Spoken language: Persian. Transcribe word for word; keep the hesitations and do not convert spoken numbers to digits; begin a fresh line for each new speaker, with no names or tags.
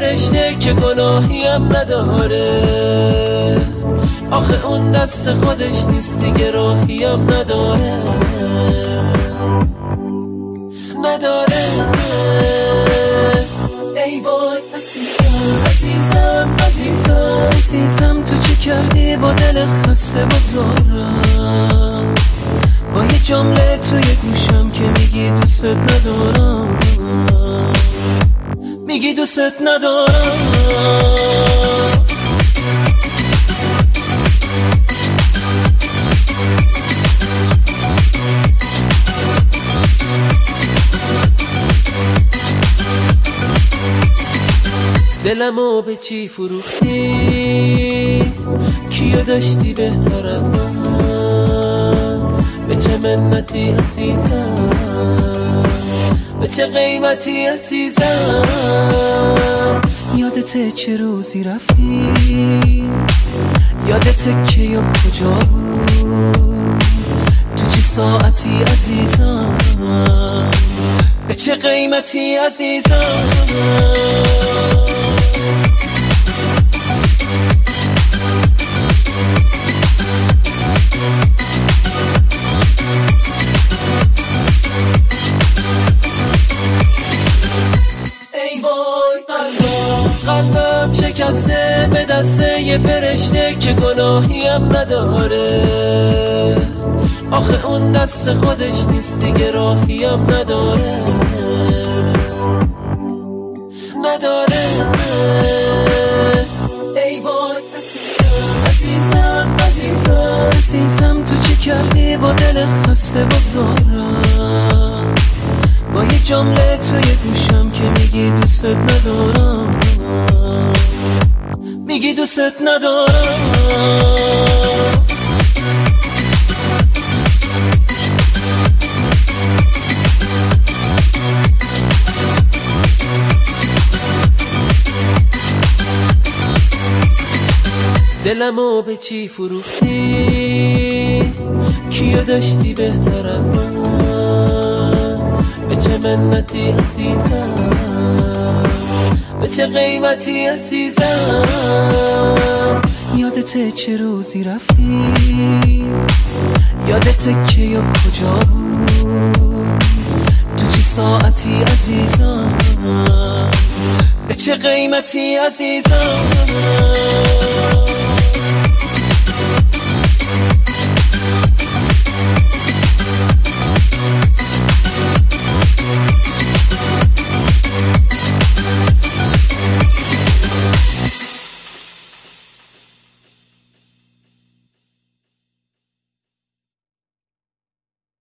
فرشته که گناهیم نداره، آخه اون دست خودش نیست دیگه راهیم نداره نداره. ای وای عزیزم عزیزم عزیزم عزیزم، تو چی کردی با دل خسته و زارم، با یه جمله توی گوشم که میگی دوست ندارم، میگی دوست ندارم. دلمو به چی فروختی؟ کیو داشتی بهتر از من؟ به چه منتی عزیزم؟ به چه قیمتی عزیزم؟ یادته چه روزی رفتی؟ یادته که یا کجا بود؟ تو چه ساعتی عزیزم؟ به چه قیمتی عزیزم؟ قلبم شکسته به دست یه فرشته که گناهیم نداره، آخه اون دست خودش نیست دیگه راهیم نداره نداره. ای وای عزیزم عزیزم عزیزم عزیزم، تو چی کردی با دل خسته و زارم، با یه جمله توی گوشم که میگی دوست ندارم، میگی دوست ندارم. دلمو به چی فروختی؟ کیو داشتی بهتر از من؟ به چه منتی عزیزم؟ به چه قیمتی عزیزم؟ یادته چه روزی رفتی؟ یادته که یا کجا بود؟ تو چه ساعتی عزیزم؟ به چه قیمتی عزیزم؟